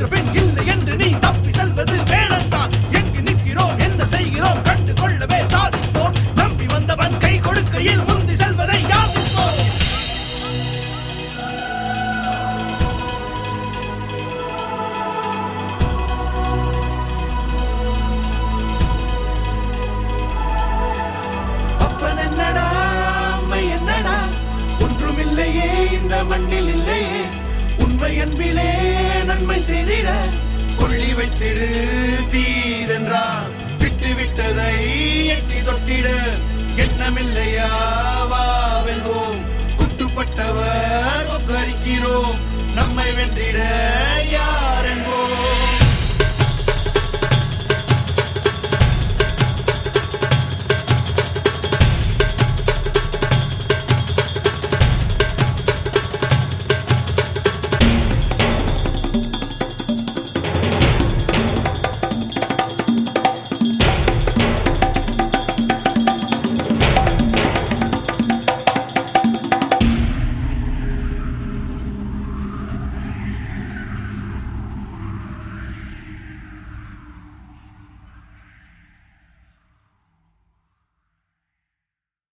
வென்ற பின் இல்லை என்று நீ தப்பி செல்வது வேணத்தான். எங்கு நிற்கிறோம் என்ன செய்கிறோம் கண்டு கொள்ளவே சாதிப்போம். நம்பி வந்தவன் கை கொடுக்கையில் முந்தி செல்வதை யாதிப்போம். அப்பன் என்னடா அம்மை என்னடா ஒன்றுமில்லையே இந்த மண்ணில் இல்லையே. உண்மை அன்பிலே நன்மை செய்திட கொள்ளி வைத்திடு தீதென்றா. விட்டு விட்டதை எட்டி தொட்டிட எண்ணமில்லையா வா வெல்வோம். குட்டுப்பட்டவர் கொக்கரிக்கிறோம் நம்மை வென்றிட யா